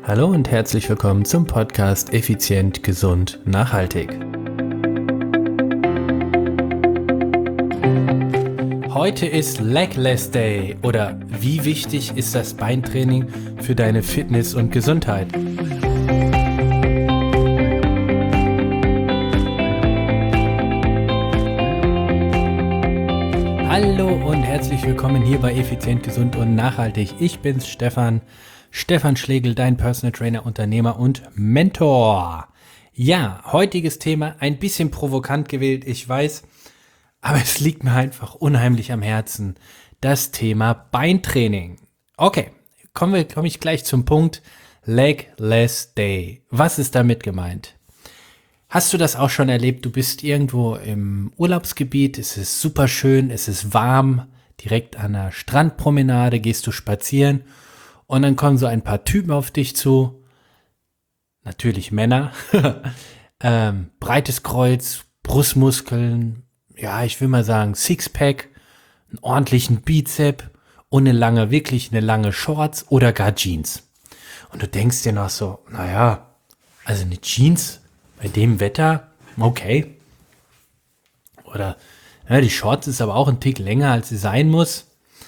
Hallo und herzlich willkommen zum Podcast Effizient, Gesund, Nachhaltig. Heute ist Legless Day oder wie wichtig ist das Beintraining für deine Fitness und Gesundheit? Hallo und herzlich willkommen hier bei Effizient, Gesund und Nachhaltig. Ich bin's, Stefan Schlegel, dein Personal Trainer, Unternehmer und Mentor. Ja, heutiges Thema, ein bisschen provokant gewählt, ich weiß, aber es liegt mir einfach unheimlich am Herzen. Das Thema Beintraining. Okay, komme ich gleich zum Punkt. Legless Day. Was ist damit gemeint? Hast du das auch schon erlebt? Du bist irgendwo im Urlaubsgebiet, es ist super schön, es ist warm, direkt an der Strandpromenade gehst du spazieren und dann kommen so ein paar Typen auf dich zu, natürlich Männer, breites Kreuz, Brustmuskeln, ja, ich will mal sagen Sixpack, einen ordentlichen Bizep und wirklich eine lange Shorts oder gar Jeans. Und du denkst dir noch so, naja, also eine Jeans bei dem Wetter, okay. Oder ja, die Shorts ist aber auch ein Tick länger, als sie sein muss.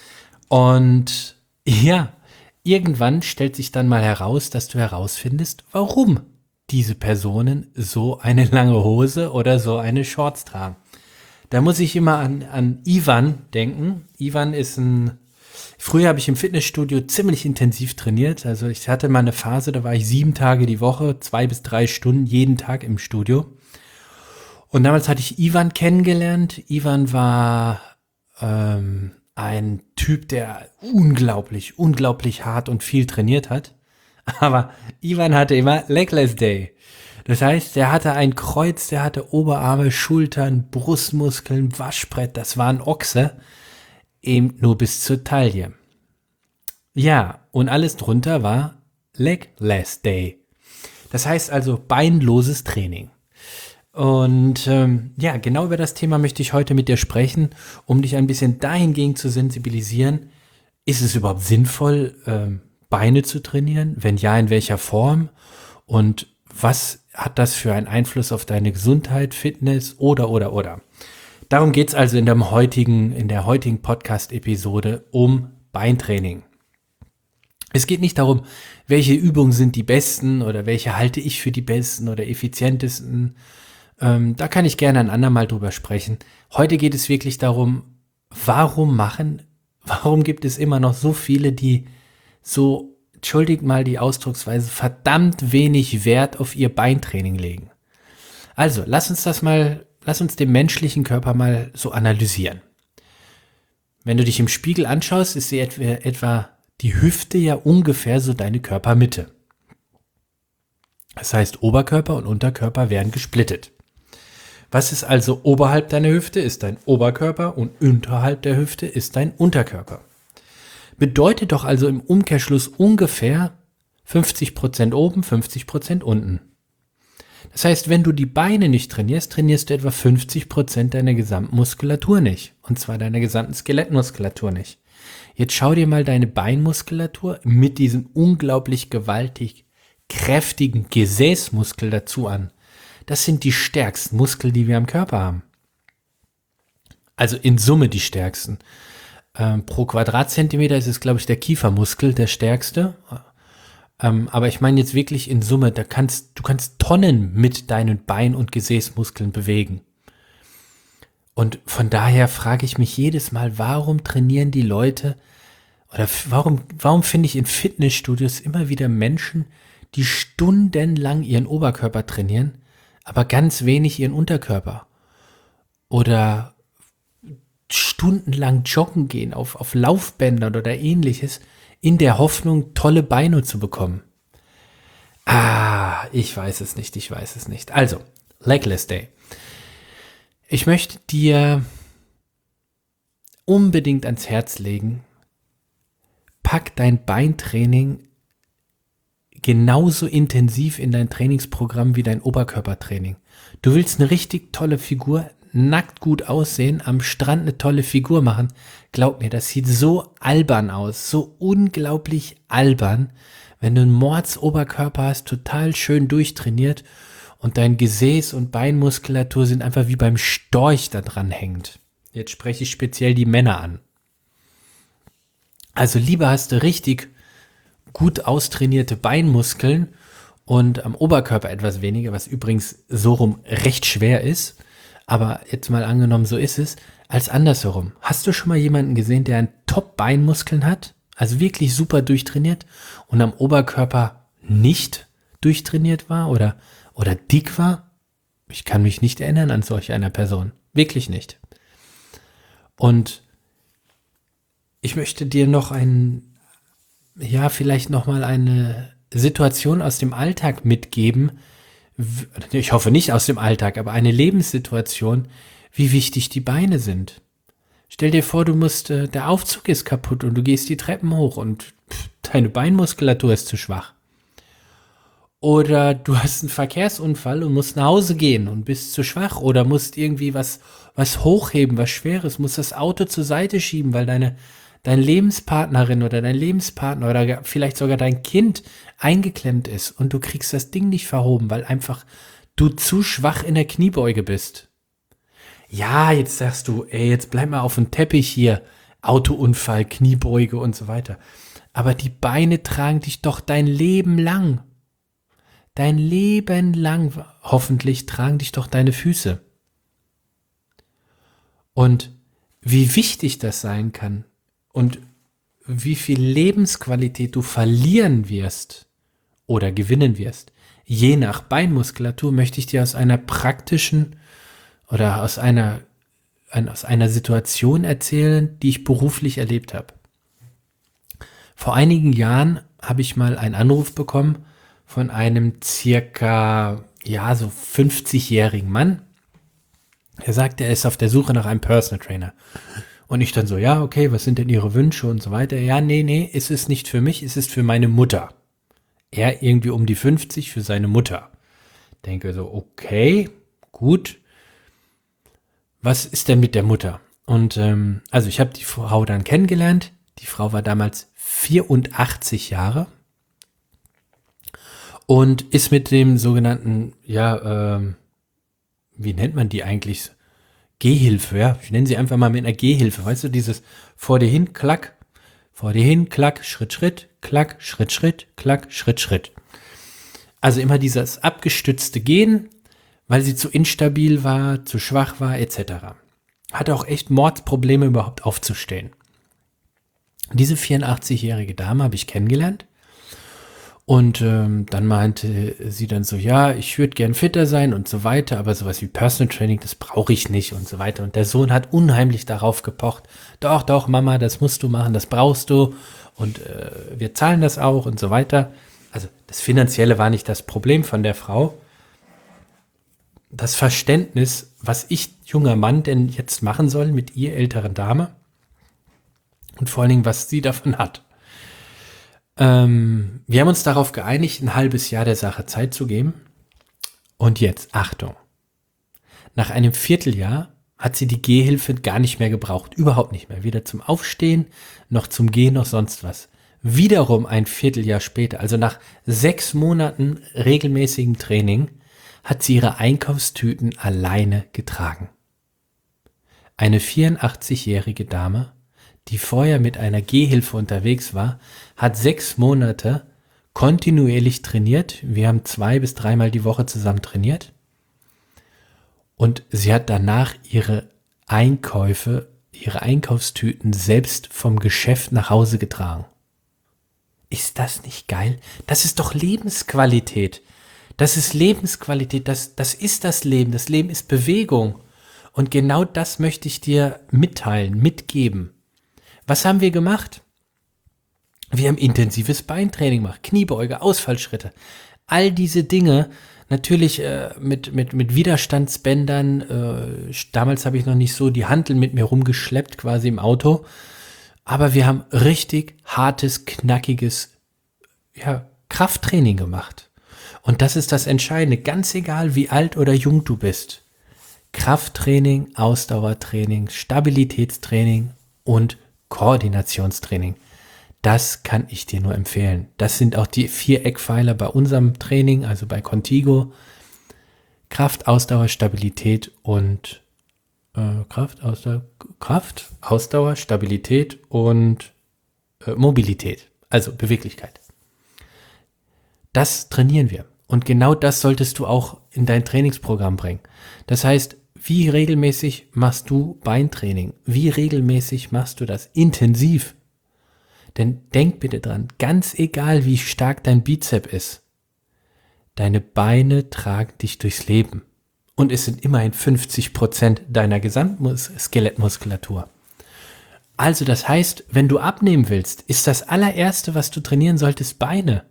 Und ja, irgendwann stellt sich dann mal heraus, dass du herausfindest, warum diese Personen so eine lange Hose oder so eine Shorts tragen. Da muss ich immer an Ivan denken. Ivan ist früher habe ich im Fitnessstudio ziemlich intensiv trainiert. Also ich hatte mal eine Phase, da war ich 7 Tage die Woche, 2 bis 3 Stunden jeden Tag im Studio. Und damals hatte ich Ivan kennengelernt. Ivan war ein Typ, der unglaublich hart und viel trainiert hat. Aber Ivan hatte immer Legless Day. Das heißt, der hatte ein Kreuz, der hatte Oberarme, Schultern, Brustmuskeln, Waschbrett. Das war ein Ochse. Eben nur bis zur Taille. Ja, und alles drunter war Legless Day. Das heißt also beinloses Training. Und ja, genau über das Thema möchte ich heute mit dir sprechen, um dich ein bisschen dahingehend zu sensibilisieren. Ist es überhaupt sinnvoll, Beine zu trainieren? Wenn ja, in welcher Form? Und was hat das für einen Einfluss auf deine Gesundheit, Fitness oder? Darum geht es also in der heutigen Podcast-Episode um Beintraining. Es geht nicht darum, welche Übungen sind die besten oder welche halte ich für die besten oder effizientesten. Da kann ich gerne ein andermal drüber sprechen. Heute geht es wirklich darum, warum gibt es immer noch so viele, die so, entschuldigt mal die Ausdrucksweise, verdammt wenig Wert auf ihr Beintraining legen. Also, lass uns den menschlichen Körper mal so analysieren. Wenn du dich im Spiegel anschaust, ist etwa die Hüfte ja ungefähr so deine Körpermitte. Das heißt, Oberkörper und Unterkörper werden gesplittet. Was ist also oberhalb deiner Hüfte, ist dein Oberkörper und unterhalb der Hüfte ist dein Unterkörper. Bedeutet doch also im Umkehrschluss ungefähr 50% oben, 50% unten. Das heißt, wenn du die Beine nicht trainierst, trainierst du etwa 50% deiner gesamten Muskulatur nicht. Und zwar deiner gesamten Skelettmuskulatur nicht. Jetzt schau dir mal deine Beinmuskulatur mit diesem unglaublich gewaltig kräftigen Gesäßmuskel dazu an. Das sind die stärksten Muskeln, die wir am Körper haben. Also in Summe die stärksten. Pro Quadratzentimeter ist es, glaube ich, der Kiefermuskel der stärkste. Aber ich meine jetzt wirklich in Summe, du kannst Tonnen mit deinen Bein- und Gesäßmuskeln bewegen. Und von daher frage ich mich jedes Mal, warum trainieren die Leute oder warum finde ich in Fitnessstudios immer wieder Menschen, die stundenlang ihren Oberkörper trainieren, aber ganz wenig ihren Unterkörper. Oder stundenlang joggen gehen auf Laufbändern oder ähnliches, in der Hoffnung, tolle Beine zu bekommen. Ich weiß es nicht. Also, Legless Day. Ich möchte dir unbedingt ans Herz legen, pack dein Beintraining genauso intensiv in dein Trainingsprogramm wie dein Oberkörpertraining. Du willst eine richtig tolle Figur, nackt gut aussehen, am Strand eine tolle Figur machen. Glaub mir, das sieht so albern aus, so unglaublich albern, Wenn du einen Mordsoberkörper hast, total schön durchtrainiert und dein Gesäß- und Beinmuskulatur sind einfach wie beim Storch da dran hängend. Jetzt spreche ich speziell die Männer an. Also lieber hast du richtig gut austrainierte Beinmuskeln und am Oberkörper etwas weniger, was übrigens so rum recht schwer ist, aber jetzt mal angenommen, so ist es, als andersherum. Hast du schon mal jemanden gesehen, der einen Top-Beinmuskeln hat? Also wirklich super durchtrainiert und am Oberkörper nicht durchtrainiert war oder dick war? Ich kann mich nicht erinnern an solch einer Person. Wirklich nicht. Und ich möchte dir noch vielleicht nochmal eine Situation aus dem Alltag mitgeben. Ich hoffe nicht aus dem Alltag, aber eine Lebenssituation, wie wichtig die Beine sind. Stell dir vor, der Aufzug ist kaputt und du gehst die Treppen hoch und deine Beinmuskulatur ist zu schwach. Oder du hast einen Verkehrsunfall und musst nach Hause gehen und bist zu schwach oder musst irgendwie was hochheben, was Schweres, musst das Auto zur Seite schieben, weil deine Lebenspartnerin oder dein Lebenspartner oder vielleicht sogar dein Kind eingeklemmt ist und du kriegst das Ding nicht verhoben, weil einfach du zu schwach in der Kniebeuge bist. Ja, jetzt sagst du, jetzt bleib mal auf dem Teppich hier, Autounfall, Kniebeuge und so weiter. Aber die Beine tragen dich doch dein Leben lang. Dein Leben lang, hoffentlich, tragen dich doch deine Füße. Und wie wichtig das sein kann und wie viel Lebensqualität du verlieren wirst oder gewinnen wirst, je nach Beinmuskulatur, möchte ich dir aus einer praktischen oder aus einer Situation erzählen, die ich beruflich erlebt habe. Vor einigen Jahren habe ich mal einen Anruf bekommen von einem circa, so 50-jährigen Mann. Er sagt, er ist auf der Suche nach einem Personal Trainer. Und ich dann so, ja, okay, was sind denn Ihre Wünsche und so weiter. Ja, nee, es ist nicht für mich, es ist für meine Mutter. Er irgendwie um die 50 für seine Mutter. Denke so, okay, gut. Was ist denn mit der Mutter? Und also ich habe die Frau dann kennengelernt. Die Frau war damals 84 Jahre und ist mit dem sogenannten, wie nennt man die eigentlich? Gehhilfe, ja. Ich nenne sie einfach mal mit einer Gehhilfe. Weißt du, dieses vor dir hin, klack, Schritt, Schritt, klack, Schritt, Schritt, klack, Schritt, Schritt. Also immer dieses abgestützte Gehen, weil sie zu instabil war, zu schwach war, etc. Hatte auch echt Mordsprobleme überhaupt aufzustehen. Diese 84-jährige Dame habe ich kennengelernt und dann meinte sie dann so, ja, ich würde gern fitter sein und so weiter, aber sowas wie Personal Training, das brauche ich nicht und so weiter. Und der Sohn hat unheimlich darauf gepocht, doch, Mama, das musst du machen, das brauchst du und wir zahlen das auch und so weiter. Also das Finanzielle war nicht das Problem von der Frau. Das Verständnis, was ich, junger Mann, denn jetzt machen soll mit ihr älteren Dame und vor allen Dingen, was sie davon hat. Wir haben uns darauf geeinigt, ein halbes Jahr der Sache Zeit zu geben. Und jetzt, Achtung, nach einem Vierteljahr hat sie die Gehhilfe gar nicht mehr gebraucht. Überhaupt nicht mehr. Weder zum Aufstehen, noch zum Gehen, noch sonst was. Wiederum ein Vierteljahr später, also nach 6 Monaten regelmäßigem Training, hat sie ihre Einkaufstüten alleine getragen. Eine 84-jährige Dame, die vorher mit einer Gehhilfe unterwegs war, hat 6 Monate kontinuierlich trainiert. Wir haben 2 bis 3 Mal die Woche zusammen trainiert. Und sie hat danach ihre Einkaufstüten selbst vom Geschäft nach Hause getragen. Ist das nicht geil? Das ist doch Lebensqualität. Das ist Lebensqualität. Das ist das Leben. Das Leben ist Bewegung. Und genau das möchte ich dir mitteilen, mitgeben. Was haben wir gemacht? Wir haben intensives Beintraining gemacht, Kniebeuge, Ausfallschritte. All diese Dinge, natürlich mit Widerstandsbändern. Damals habe ich noch nicht so die Hanteln mit mir rumgeschleppt, quasi im Auto. Aber wir haben richtig hartes, knackiges Krafttraining gemacht. Und das ist das Entscheidende, ganz egal wie alt oder jung du bist. Krafttraining, Ausdauertraining, Stabilitätstraining und Koordinationstraining. Das kann ich dir nur empfehlen. Das sind auch die 4 Eckpfeiler bei unserem Training, also bei Contigo. Kraft, Ausdauer, Stabilität und Ausdauer, Stabilität und Mobilität, also Beweglichkeit. Das trainieren wir. Und genau das solltest du auch in dein Trainingsprogramm bringen. Das heißt, wie regelmäßig machst du Beintraining? Wie regelmäßig machst du das? Intensiv. Denn denk bitte dran, ganz egal wie stark dein Bizep ist, deine Beine tragen dich durchs Leben. Und es sind immerhin 50% deiner Gesamtskelettmuskulatur. Also das heißt, wenn du abnehmen willst, ist das allererste, was du trainieren solltest, Beine.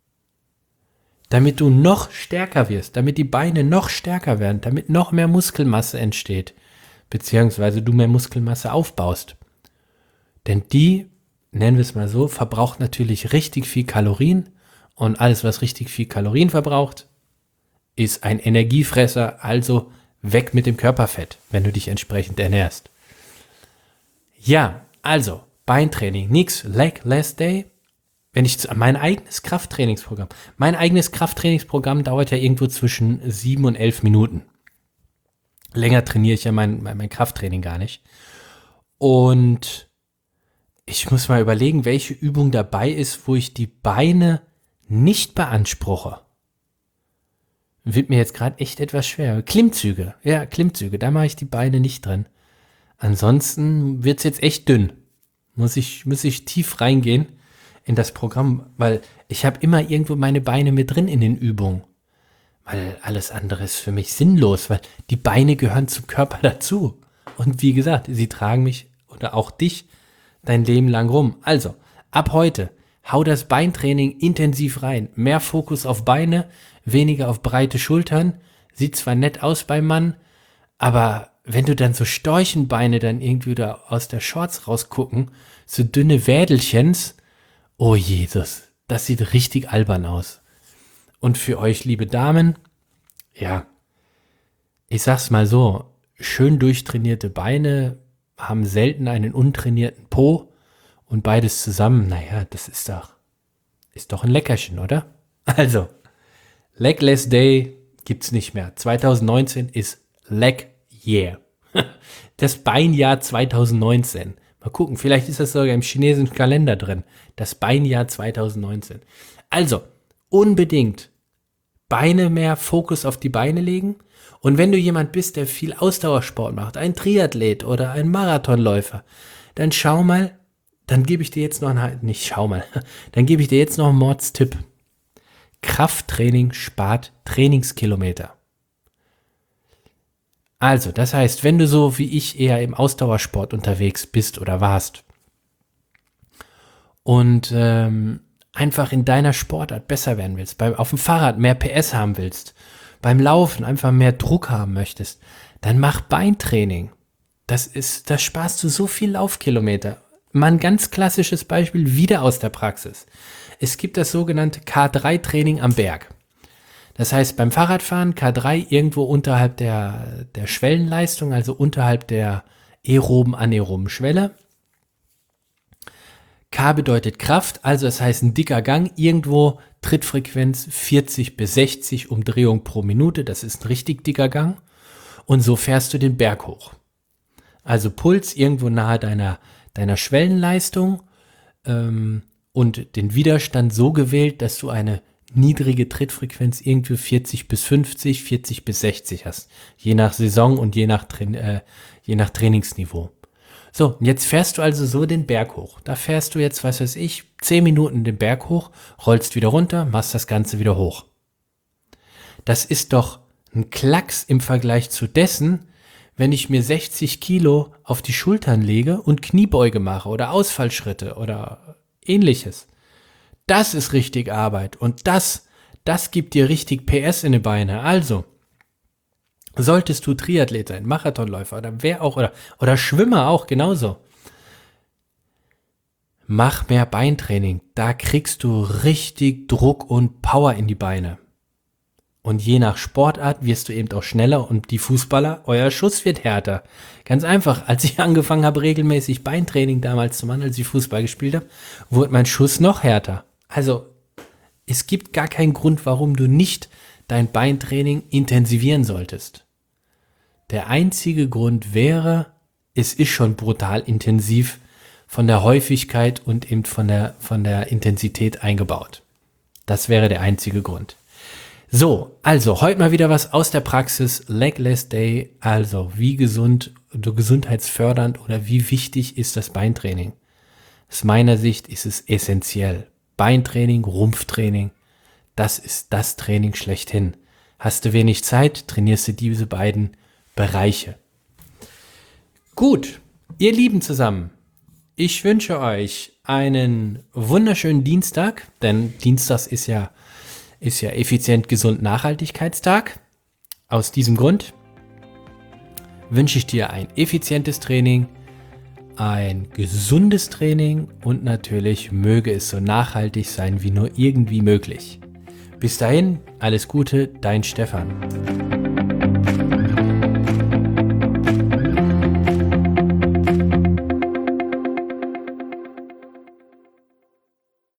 Damit du noch stärker wirst, damit die Beine noch stärker werden, damit noch mehr Muskelmasse entsteht, beziehungsweise du mehr Muskelmasse aufbaust. Denn die, nennen wir es mal so, verbraucht natürlich richtig viel Kalorien und alles, was richtig viel Kalorien verbraucht, ist ein Energiefresser, also weg mit dem Körperfett, wenn du dich entsprechend ernährst. Ja, also Beintraining, nix, Leg Less Day. Mein eigenes Krafttrainingsprogramm dauert ja irgendwo zwischen 7 und 11 Minuten. Länger trainiere ich ja mein Krafttraining gar nicht. Und ich muss mal überlegen, welche Übung dabei ist, wo ich die Beine nicht beanspruche. Wird mir jetzt gerade echt etwas schwer. Klimmzüge, da mache ich die Beine nicht drin. Ansonsten wird es jetzt echt dünn. Muss ich tief reingehen in das Programm, weil ich habe immer irgendwo meine Beine mit drin in den Übungen. Weil alles andere ist für mich sinnlos, weil die Beine gehören zum Körper dazu. Und wie gesagt, sie tragen mich oder auch dich dein Leben lang rum. Also, ab heute, hau das Beintraining intensiv rein. Mehr Fokus auf Beine, weniger auf breite Schultern. Sieht zwar nett aus beim Mann, aber wenn du dann so Storchenbeine dann irgendwie da aus der Shorts rausgucken, so dünne Wädelchens, oh Jesus, das sieht richtig albern aus. Und für euch, liebe Damen, ja, ich sag's mal so, schön durchtrainierte Beine haben selten einen untrainierten Po und beides zusammen, naja, das ist doch ein Leckerchen, oder? Also, Legless Day gibt's nicht mehr. 2019 ist Leg Year. Das Beinjahr 2019. Mal gucken, vielleicht ist das sogar im chinesischen Kalender drin. Das Beinjahr 2019. Also, unbedingt Beine mehr, Fokus auf die Beine legen. Und wenn du jemand bist, der viel Ausdauersport macht, ein Triathlet oder ein Marathonläufer, dann schau mal, dann gebe ich dir jetzt noch dann gebe ich dir jetzt noch einen Mordstipp. Krafttraining spart Trainingskilometer. Also, das heißt, wenn du so wie ich eher im Ausdauersport unterwegs bist oder warst und einfach in deiner Sportart besser werden willst, auf dem Fahrrad mehr PS haben willst, beim Laufen einfach mehr Druck haben möchtest, dann mach Beintraining. Das sparst du so viel Laufkilometer. Mal ein ganz klassisches Beispiel wieder aus der Praxis. Es gibt das sogenannte K3-Training am Berg. Das heißt, beim Fahrradfahren K3 irgendwo unterhalb der Schwellenleistung, also unterhalb der anaeroben Schwelle. K bedeutet Kraft, also das heißt ein dicker Gang, irgendwo Trittfrequenz 40 bis 60 Umdrehungen pro Minute, das ist ein richtig dicker Gang. Und so fährst du den Berg hoch. Also Puls irgendwo nahe deiner Schwellenleistung und den Widerstand so gewählt, dass du eine niedrige Trittfrequenz irgendwie 40 bis 50, 40 bis 60 hast. Je nach Saison und je nach Trainingsniveau. So, und jetzt fährst du also so den Berg hoch. Da fährst du jetzt, 10 Minuten den Berg hoch, rollst wieder runter, machst das Ganze wieder hoch. Das ist doch ein Klacks im Vergleich zu dessen, wenn ich mir 60 Kilo auf die Schultern lege und Kniebeuge mache oder Ausfallschritte oder ähnliches. Das ist richtig Arbeit und das gibt dir richtig PS in die Beine. Also, solltest du Triathlet sein, Marathonläufer oder wer auch oder Schwimmer auch genauso. Mach mehr Beintraining, da kriegst du richtig Druck und Power in die Beine. Und je nach Sportart wirst du eben auch schneller und die Fußballer, euer Schuss wird härter. Ganz einfach, als ich angefangen habe, regelmäßig Beintraining damals zu machen, als ich Fußball gespielt habe, wurde mein Schuss noch härter. Also es gibt gar keinen Grund, warum du nicht dein Beintraining intensivieren solltest. Der einzige Grund wäre, es ist schon brutal intensiv von der Häufigkeit und eben von der Intensität eingebaut. Das wäre der einzige Grund. So, also heute mal wieder was aus der Praxis, Legless Day, also wie gesundheitsfördernd oder wie wichtig ist das Beintraining? Aus meiner Sicht ist es essentiell. Beintraining, Rumpftraining, das ist das Training schlechthin. Hast du wenig Zeit, trainierst du diese beiden Bereiche. Gut, ihr Lieben zusammen, ich wünsche euch einen wunderschönen Dienstag, denn Dienstags ist ja effizient, gesund, Nachhaltigkeitstag. Aus diesem Grund wünsche ich dir ein effizientes Training, ein gesundes Training und natürlich möge es so nachhaltig sein wie nur irgendwie möglich. Bis dahin, alles Gute, dein Stefan.